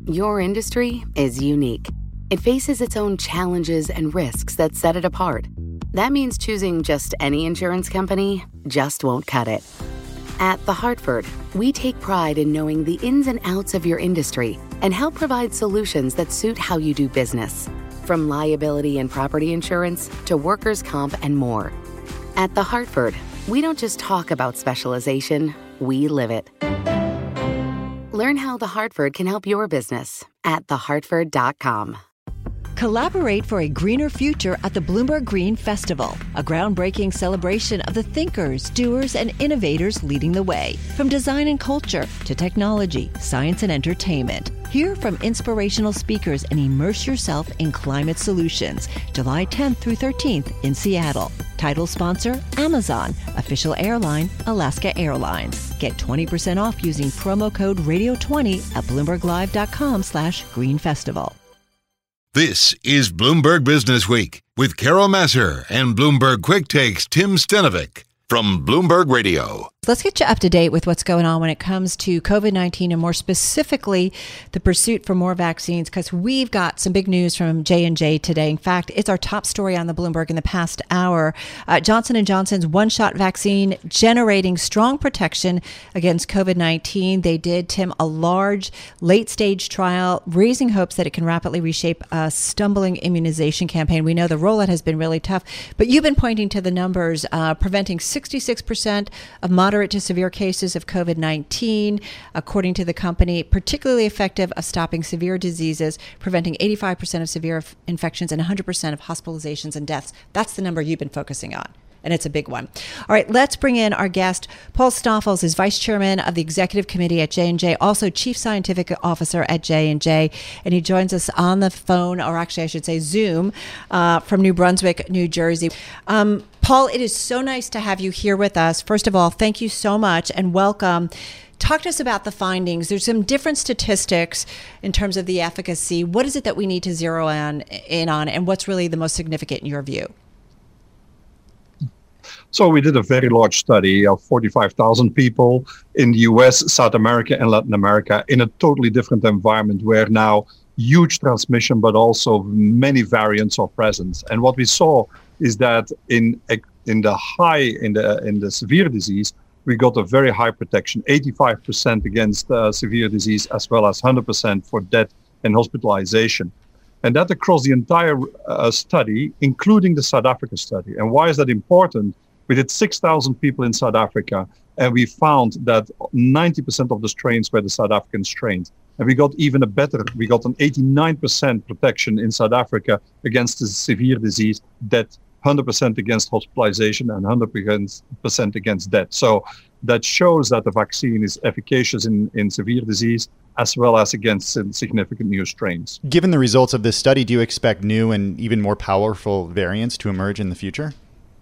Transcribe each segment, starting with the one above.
Your industry is unique. It faces its own challenges and risks that set it apart. That means choosing just any insurance company just won't cut it. At The Hartford, we take pride in knowing the ins and outs of your industry and help provide solutions that suit how you do business. From liability and property insurance to workers' comp and more. At The Hartford, we don't just talk about specialization, we live it. Learn how The Hartford can help your business at thehartford.com. Collaborate for a greener future at the Bloomberg Green Festival, a groundbreaking celebration of the thinkers, doers, and innovators leading the way. From design and culture to technology, science, and entertainment. Hear from inspirational speakers and immerse yourself in climate solutions. July 10th through 13th in Seattle. Title sponsor, Amazon. Official airline, Alaska Airlines. Get 20% off using promo code Radio20 at BloombergLive.com/greenfestival. This is Bloomberg Business Week with Carol Massar and Bloomberg Quick Takes Tim Stenovic from Bloomberg Radio. Let's get you up to date with what's going on when it comes to COVID-19 and more specifically the pursuit for more vaccines, because we've got some big news from J&J today. In fact, it's our top story on the Bloomberg in the past hour. Johnson & Johnson's one-shot vaccine generating strong protection against COVID-19. They did, Tim, a large late-stage trial, raising hopes that it can rapidly reshape a stumbling immunization campaign. We know the rollout has been really tough, but you've been pointing to the numbers, preventing 66% of moderate to severe cases of COVID-19, according to the company, particularly effective of stopping severe diseases, preventing 85% of severe infections and 100% of hospitalizations and deaths. That's the number you've been focusing on, and it's a big one. All right, let's bring in our guest. Paul Stoffels is Vice Chairman of the Executive Committee at J&J, also Chief Scientific Officer at J&J, and he joins us on the phone, or actually I should say Zoom, from New Brunswick, New Jersey. Paul, it is so nice to have you here with us. First of all, thank you so much and welcome. Talk to us about the findings. There's some different statistics in terms of the efficacy. What is it that we need to zero in on, and what's really the most significant in your view? So we did a very large study of 45,000 people in the US, South America, and Latin America in a totally different environment where now huge transmission, but also many variants are present. And what we saw is that in the severe disease, we got a very high protection, 85% against severe disease, as well as 100% for death and hospitalization. And that across the entire study, including the South Africa study. And why is that important? We did 6,000 people in South Africa, and we found that 90% of the strains were the South African strains. And we got even we got an 89% protection in South Africa against the severe disease, death, 100% against hospitalization, and 100% against death. So that shows that the vaccine is efficacious in severe disease as well as against significant new strains. Given the results of this study, do you expect new and even more powerful variants to emerge in the future?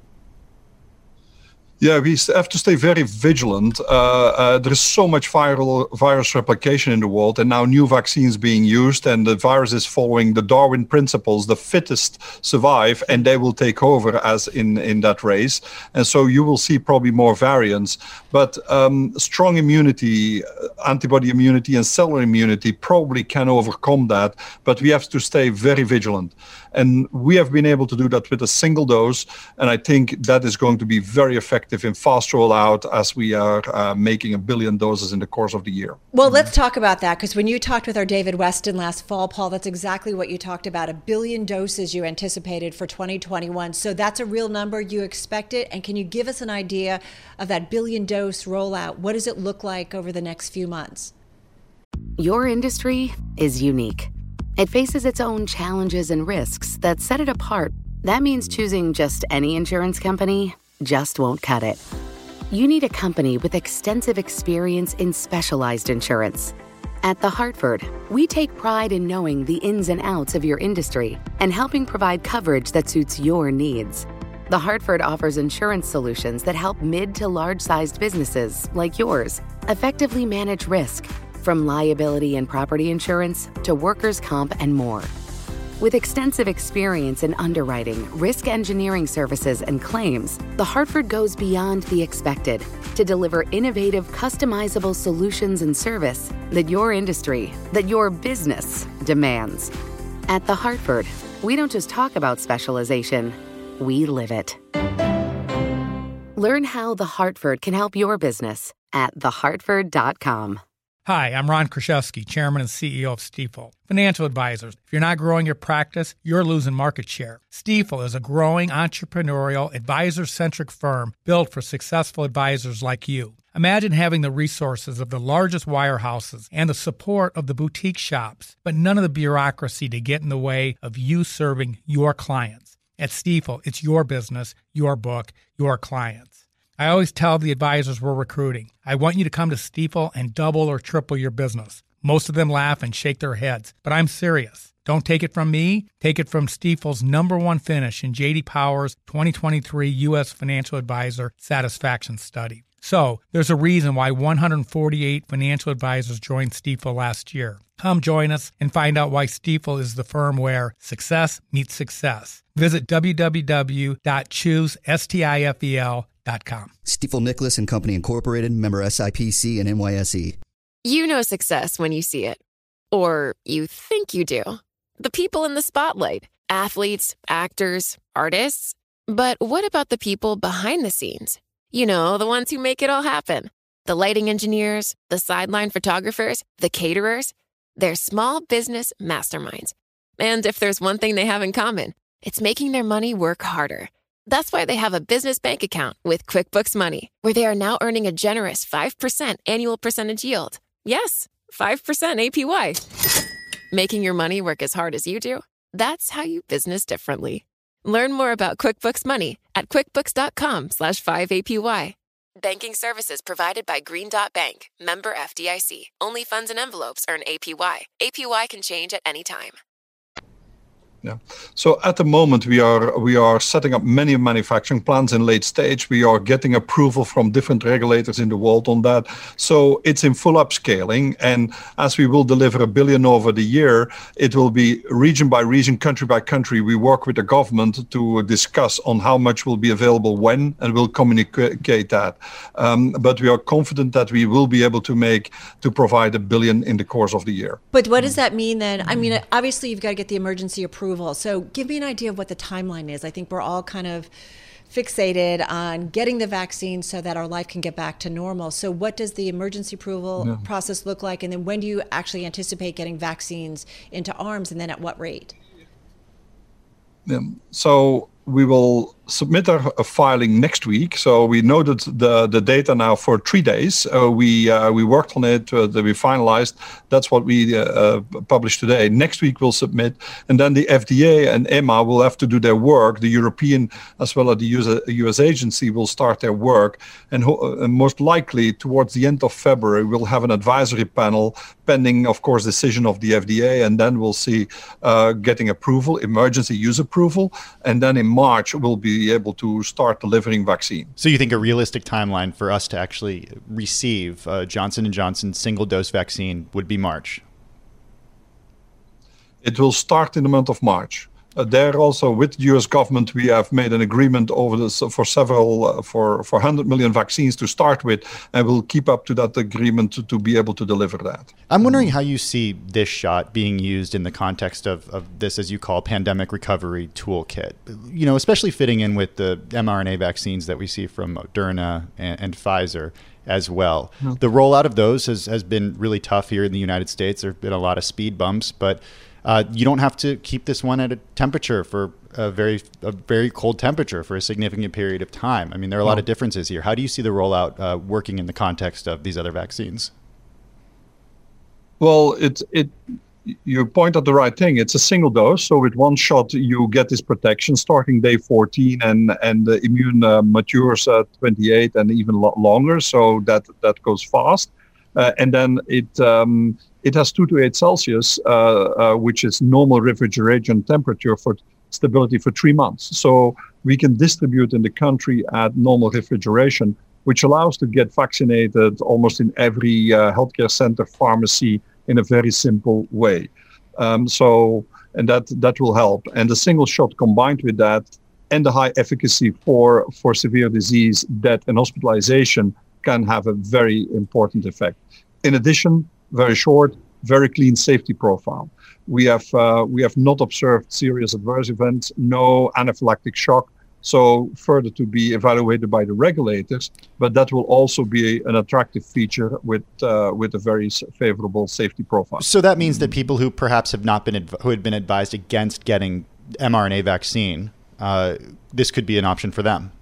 Yeah, we have to stay very vigilant. There is so much virus replication in the world, and now new vaccines being used, and the virus is following the Darwin principles. The fittest survive, and they will take over as in that race. And so you will see probably more variants. But strong immunity, antibody immunity, and cellular immunity probably can overcome that. But we have to stay very vigilant. And we have been able to do that with a single dose. And I think that is going to be very effective in fast rollout as we are making 1 billion doses in the course of the year. Well, let's talk about that, because when you talked with our David Weston last fall, Paul, that's exactly what you talked about, 1 billion doses you anticipated for 2021. So that's a real number. You expect it. And can you give us an idea of that 1 billion dose rollout? What does it look like over the next few months? Your industry is unique. It faces its own challenges and risks that set it apart. That means choosing just any insurance company just won't cut it. You need a company with extensive experience in specialized insurance. At The Hartford, we take pride in knowing the ins and outs of your industry and helping provide coverage that suits your needs. The Hartford offers insurance solutions that help mid to large-sized businesses like yours effectively manage risk, from liability and property insurance to workers' comp and more. With extensive experience in underwriting, risk engineering services, and claims, The Hartford goes beyond the expected to deliver innovative, customizable solutions and service that your industry, that your business demands. At The Hartford, we don't just talk about specialization, we live it. Learn how The Hartford can help your business at thehartford.com. Hi, I'm Ron Kraszewski, Chairman and CEO of Stifel. Financial advisors, if you're not growing your practice, you're losing market share. Stifel is a growing, entrepreneurial, advisor-centric firm built for successful advisors like you. Imagine having the resources of the largest wirehouses and the support of the boutique shops, but none of the bureaucracy to get in the way of you serving your clients. At Stifel, it's your business, your book, your clients. I always tell the advisors we're recruiting, I want you to come to Stifel and double or triple your business. Most of them laugh and shake their heads, but I'm serious. Don't take it from me. Take it from Stifel's #1 finish in J.D. Power's 2023 U.S. Financial Advisor Satisfaction Study. So, there's a reason why 148 financial advisors joined Stifel last year. Come join us and find out why Stifel is the firm where success meets success. Visit www.choosestifel.com. Stifel Nicholas and Company Incorporated, member SIPC and NYSE. You know success when you see it. Or you think you do. The people in the spotlight. Athletes, actors, artists. But what about the people behind the scenes? You know, the ones who make it all happen. The lighting engineers, the sideline photographers, the caterers. They're small business masterminds. And if there's one thing they have in common, it's making their money work harder. That's why they have a business bank account with QuickBooks Money, where they are now earning a generous 5% annual percentage yield. Yes, 5% APY. Making your money work as hard as you do? That's how you business differently. Learn more about QuickBooks Money at quickbooks.com/5APY. Banking services provided by Green Dot Bank, member FDIC. Only funds and envelopes earn APY. APY can change at any time. Yeah. So at the moment, we are setting up many manufacturing plants in late stage. We are getting approval from different regulators in the world on that. So it's in full upscaling. And as we will deliver $1 billion over the year, it will be region by region, country by country. We work with the government to discuss on how much will be available when, and we'll communicate that. But we are confident that we will be able to provide $1 billion in the course of the year. But what does that mean then? I mean, obviously you've got to get the emergency approval. So give me an idea of what the timeline is. I think we're all kind of fixated on getting the vaccine so that our life can get back to normal. So what does the emergency approval process look like? And then when do you actually anticipate getting vaccines into arms, and then at what rate? So we will submit a filing next week. So we noted the data now for 3 days. We worked on it, we finalized. That's what we published today. Next week we'll submit, and then the FDA and EMA will have to do their work. The European as well as the US agency will start their work, and most likely towards the end of February we'll have an advisory panel pending, of course, decision of the FDA, and then we'll see getting approval, emergency use approval, and then in March we'll be able to start delivering vaccine. So you think a realistic timeline for us to actually receive Johnson & Johnson single-dose vaccine would be March? It will start in the month of March. There also with the US government, we have made an agreement over this for 100 million vaccines to start with, and we'll keep up to that agreement to be able to deliver that. I'm wondering how you see this shot being used in the context of this, as you call, pandemic recovery toolkit, you know, especially fitting in with the mRNA vaccines that we see from Moderna and Pfizer as well. The rollout of those has been really tough here in the United States. There have been a lot of speed bumps, but you don't have to keep this one at a temperature for a very cold temperature for a significant period of time. I mean, there are a lot of differences here. How do you see the rollout working in the context of these other vaccines? Well, you point at the right thing. It's a single dose, so with one shot you get this protection starting day 14, and the immune matures at 28 and even longer, so that goes fast. And then it has 2 to 8 Celsius, which is normal refrigeration temperature for stability for 3 months. So we can distribute in the country at normal refrigeration, which allows to get vaccinated almost in every healthcare center, pharmacy, in a very simple way. And that will help. And the single shot combined with that and the high efficacy for severe disease, death, and hospitalization can have a very important effect. In addition, very short, very clean safety profile. We have not observed serious adverse events, no anaphylactic shock. So further to be evaluated by the regulators, but that will also be an attractive feature with a very favorable safety profile. So that means that people who perhaps have not been who had been advised against getting mRNA vaccine, this could be an option for them.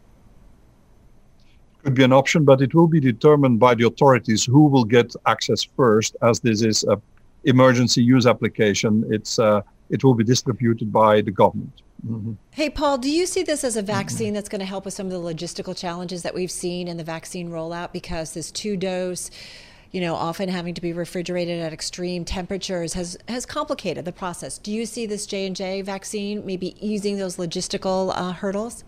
Could be an option, but it will be determined by the authorities who will get access first, as this is an emergency use application. It will be distributed by the government. Mm-hmm. Hey, Paul, do you see this as a vaccine that's going to help with some of the logistical challenges that we've seen in the vaccine rollout? Because this 2-dose, often having to be refrigerated at extreme temperatures has complicated the process. Do you see this J&J vaccine maybe easing those logistical hurdles?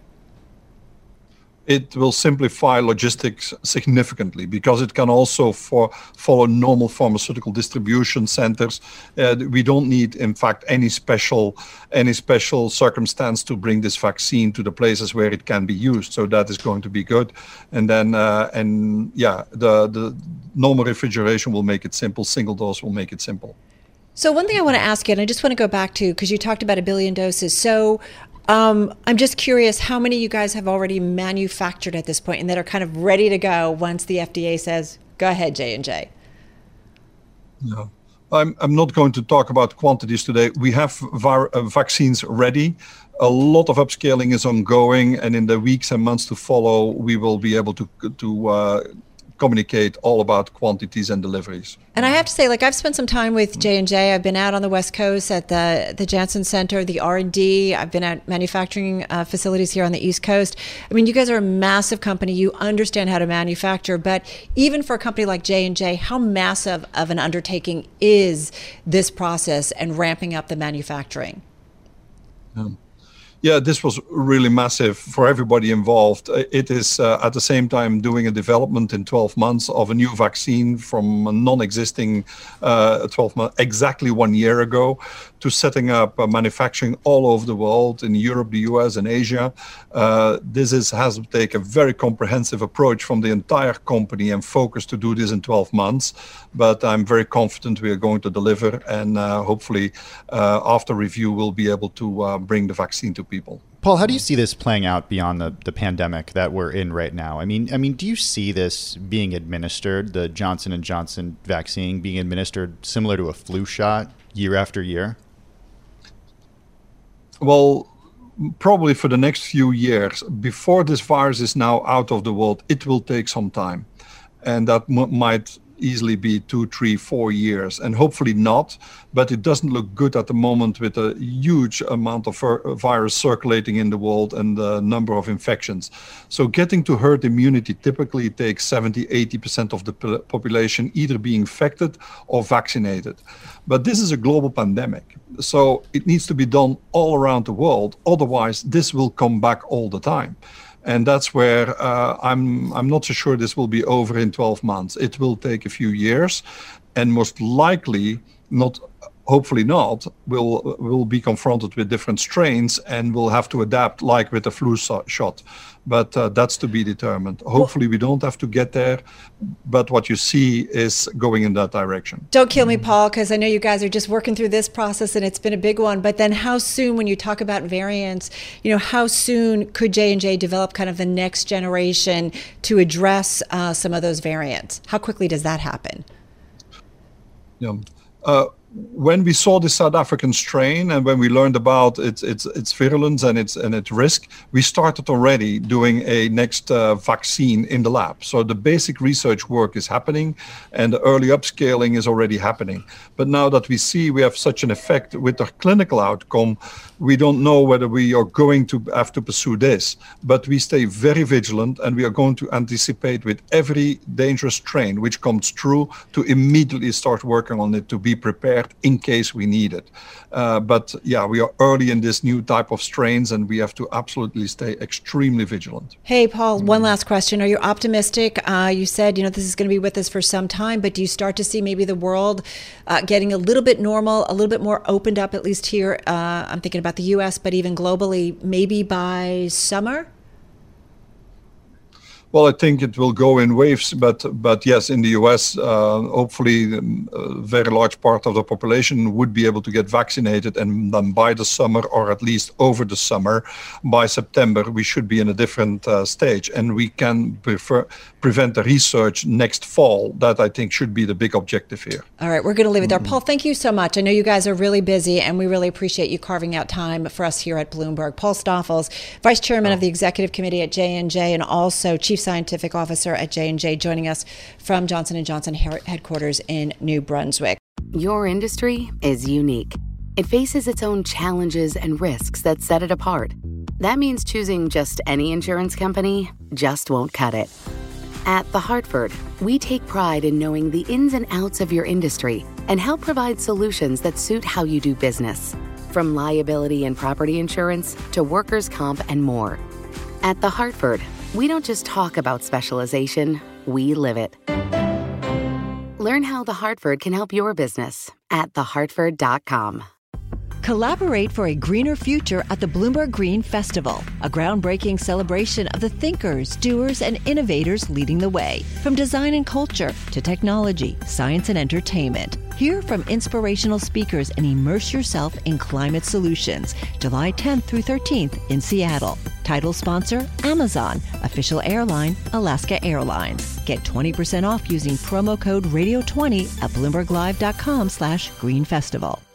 It will simplify logistics significantly because it can also follow normal pharmaceutical distribution centers. We don't need, in fact, any special circumstance to bring this vaccine to the places where it can be used. So that is going to be good. And then, the normal refrigeration will make it simple. Single dose will make it simple. So one thing I want to ask you, and I just want to go back to, because you talked about 1 billion doses. So I'm just curious how many you guys have already manufactured at this point and that are kind of ready to go once the FDA says, go ahead, J&J. No, I'm not going to talk about quantities today. We have vaccines ready. A lot of upscaling is ongoing, and in the weeks and months to follow, we will be able to communicate all about quantities and deliveries. And I have to say, I've spent some time with J&J. I've been out on the West Coast at the Janssen Center, the R&D. I've been at manufacturing facilities here on the East Coast. I mean, you guys are a massive company. You understand how to manufacture. But even for a company like J&J, how massive of an undertaking is this process and ramping up the manufacturing? Yeah, this was really massive for everybody involved. It is at the same time doing a development in 12 months of a new vaccine from a non-existing 12 months, exactly 1 year ago, to setting up manufacturing all over the world in Europe, the US, and Asia. This has to take a very comprehensive approach from the entire company and focus to do this in 12 months. But I'm very confident we are going to deliver, and hopefully after review, we'll be able to bring the vaccine to people. Paul, how do you see this playing out beyond the pandemic that we're in right now? I mean, do you see this being administered, the Johnson & Johnson vaccine being administered similar to a flu shot year after year? Well, probably for the next few years, before this virus is now out of the world, it will take some time. And that might easily be 2, 3, 4 years, and hopefully not, but it doesn't look good at the moment with a huge amount of virus circulating in the world and the number of infections. So getting to herd immunity typically takes 70-80% of the population either being infected or vaccinated. But this is a global pandemic, so it needs to be done all around the world. Otherwise, this will come back all the time. And that's where I'm not so sure this will be over in 12 months. It will take a few years, and most likely not, hopefully not, we'll be confronted with different strains and we'll have to adapt like with the flu shot. But that's to be determined. Hopefully we don't have to get there, but what you see is going in that direction. Don't kill me, Paul, because I know you guys are just working through this process and it's been a big one. But then how soon, when you talk about variants, how soon could J&J develop kind of the next generation to address some of those variants? How quickly does that happen? Yeah. When we saw the South African strain and when we learned about its virulence and its risk, we started already doing a next vaccine in the lab. So the basic research work is happening and the early upscaling is already happening. But now that we see we have such an effect with our clinical outcome, we don't know whether we are going to have to pursue this. But we stay very vigilant, and we are going to anticipate with every dangerous strain which comes through to immediately start working on it to be prepared prepared in case we need it. But yeah, we are early in this new type of strains, and we have to absolutely stay extremely vigilant. Hey, Paul, one last question. Are you optimistic? You said, this is going to be with us for some time, but do you start to see maybe the world getting a little bit normal, a little bit more opened up, at least here? I'm thinking about the U.S., but even globally, maybe by summer? Well, I think it will go in waves, but yes, in the US, hopefully a very large part of the population would be able to get vaccinated, and then by the summer, or at least over the summer, by September, we should be in a different stage, and we can prevent the research next fall. That I think should be the big objective here. All right, we're going to leave it there. Paul, thank you so much. I know you guys are really busy, and we really appreciate you carving out time for us here at Bloomberg. Paul Stoffels, Vice Chairman of the Executive Committee at J&J, and also Chief Scientific Officer at J&J, joining us from Johnson & Johnson headquarters in New Brunswick. Your industry is unique. It faces its own challenges and risks that set it apart. That means choosing just any insurance company just won't cut it. At The Hartford, we take pride in knowing the ins and outs of your industry and help provide solutions that suit how you do business. From liability and property insurance to workers' comp and more. At The Hartford, we don't just talk about specialization, we live it. Learn how The Hartford can help your business at thehartford.com. Collaborate for a greener future at the Bloomberg Green Festival, a groundbreaking celebration of the thinkers, doers, and innovators leading the way. From design and culture to technology, science, and entertainment. Hear from inspirational speakers and immerse yourself in climate solutions. July 10th through 13th in Seattle. Title sponsor, Amazon. Official airline, Alaska Airlines. Get 20% off using promo code radio20 at BloombergLive.com/Green Festival.